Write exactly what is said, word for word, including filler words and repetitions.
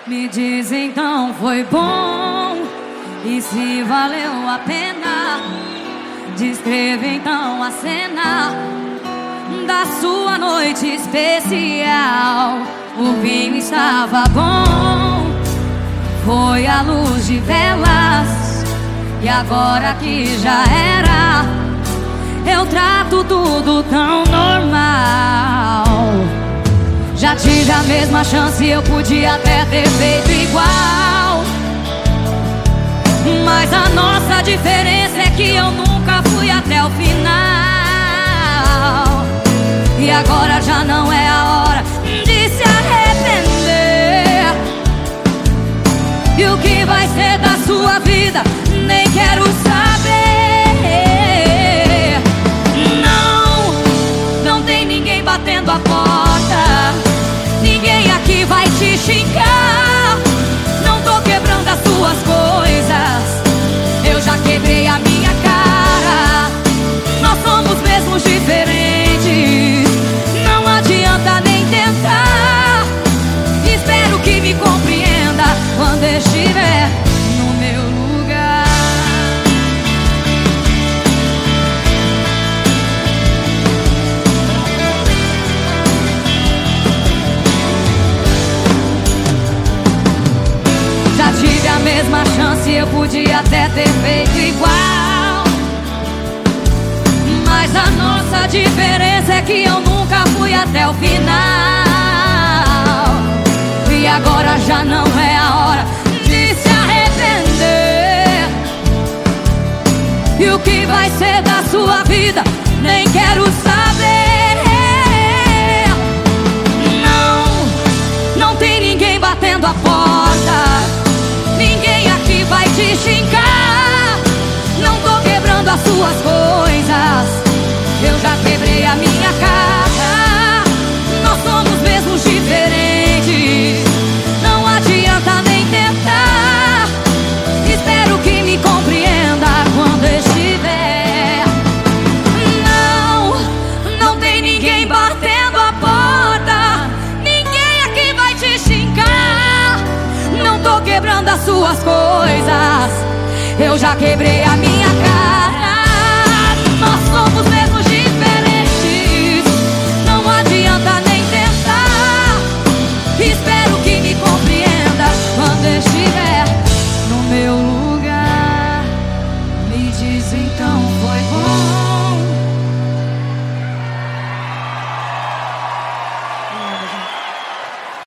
Me diz então, foi bom? E se valeu a pena? Descreva então a cena da sua noite especial. O vinho estava bom, foi a luz de velas, e agora que já era, eu trato tudo tão normal. Já tive a mesma chance, eu podia até ter feito igual, mas a nossa diferença é que eu nunca fui até o final. E agora já não é a hora de se arrepender. E o que vai ser da sua vida, nem quero saber. Não, não tem ninguém batendo a porta, ninguém aqui vai te xingar. Não tô quebrando as suas coisas, eu já quebrei a minha cara. Nós somos mesmo diferentes, não adianta nem tentar. Espero que me compreenda quando estiver no meu lugar. Já tive a mesma chance, eu podia até ter feito igual, mas a nossa diferença é que eu nunca fui até o final. E agora já não é a hora de se arrepender. E o que vai ser da sua vida, nem quero saber. Não, não tem ninguém batendo a porta, ninguém aqui vai te xingar. Não tô quebrando as suas coisas, eu já quebrei a minha casa. Nós somos mesmo diferentes, não adianta nem tentar. Espero que me compreenda quando estiver. Não, não tem ninguém batendo a porta, ninguém aqui vai te xingar. Não tô quebrando as suas coisas, eu já quebrei a minha.